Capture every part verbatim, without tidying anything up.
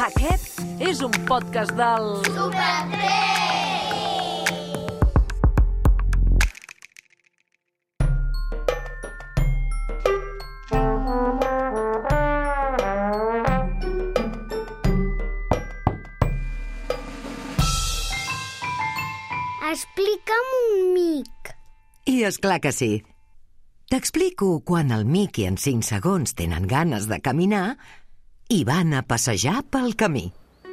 Aquest és un podcast del... Super tres! Explica'm un mic. I és clar que sí. T'explico quan el Mic i en cinc segons tenen ganes de caminar i van a passejar pel camí.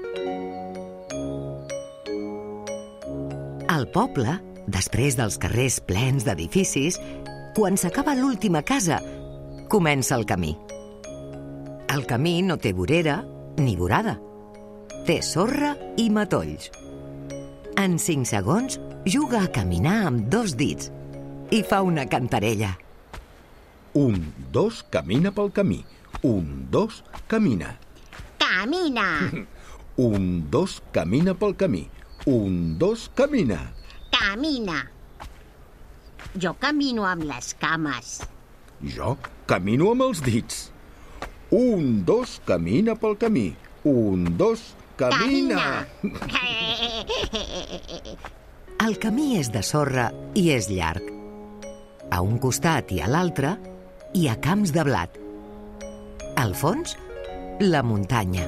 Al poble, després dels carrers plens d'edificis, quan s'acaba l'última casa, comença el camí. El camí no té vorera ni vorada. Té sorra i matolls. En cinc segons juga a caminar amb dos dits i fa una cantarella. Un, dos, camina pel camí. Un, dos, camina. Camina! Un, dos, camina pel camí. Un, dos, camina. Camina! Jo camino amb les cames. Jo camino amb els dits. Un, dos, camina pel camí. Un, dos, camina! El camí és de sorra i és llarg. A un costat i a l'altre hi ha camps de blat. Al fons, la muntanya.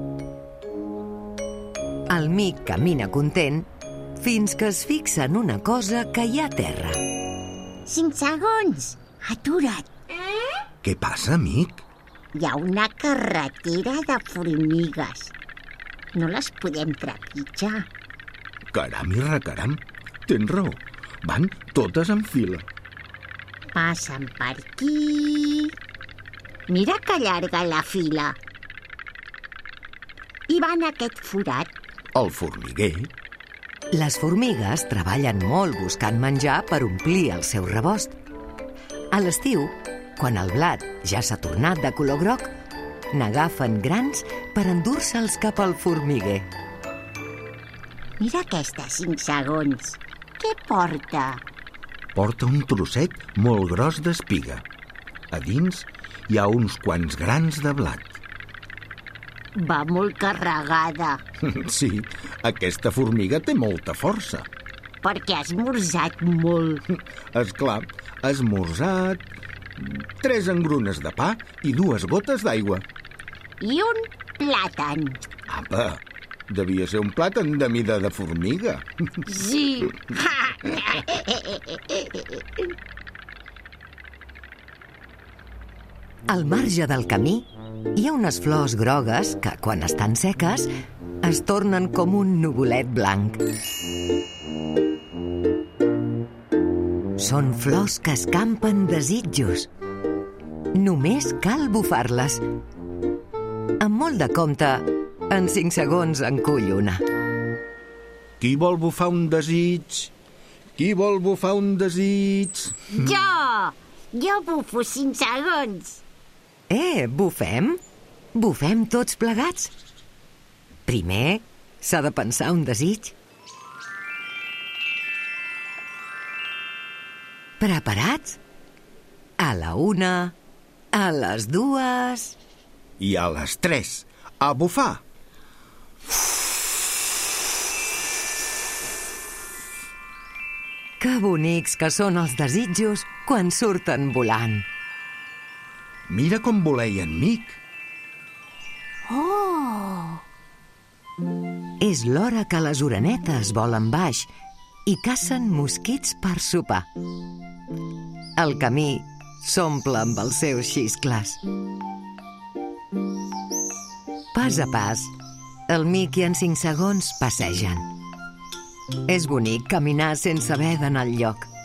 El Mic camina content fins que es fixa en una cosa que hi ha a terra. Cinc segons! Atura't! Què passa, amic? Hi ha una carretera de formigues. No les podem trepitjar. Caram i recaram, tens raó. Van totes en fila. Passen per aquí... Mira que llarga la fila. I van a aquest forat. El formiguer. Les formigues treballen molt buscant menjar per omplir el seu rebost. A l'estiu, quan el blat ja s'ha tornat de color groc, n'agafen grans per endur-se'ls cap al formiguer. Mira aquesta cinc segons. Què porta? Porta un trosset molt gros d'espiga. A dins hi ha uns quants grans de blat. Va molt carregada. Sí, aquesta formiga té molta força. Perquè ha esmorzat molt. És clar, ha esmorzat tres engrunes de pa i dues gotes d'aigua. I un plàtan. Apa, devia ser un plàtan de mida de formiga. Sí. Al marge del camí hi ha unes flors grogues que, quan estan seques, es tornen com un nuvolet blanc. Són flors que escampen desitjos. Només cal bufar-les. Amb molt de compte, en cinc segons en cull una. Qui vol bufar un desig? Qui vol bufar un desig? Jo! Jo bufo cinc segons. Eh, bufem? Bufem tots plegats? Primer, s'ha de pensar un desig. Preparats? A la una, a les dues... I a les tres, a bufar. Que bonics que són els desitjos quan surten volant. Mira com voleia en Mic. Oh! És l'hora que les orenetes volen baix i cacen mosquits per sopar. El camí s'omple amb els seus xiscles. Pas a pas, el Mic i en cinc segons passegen. És bonic caminar sense haver d'anar enlloc.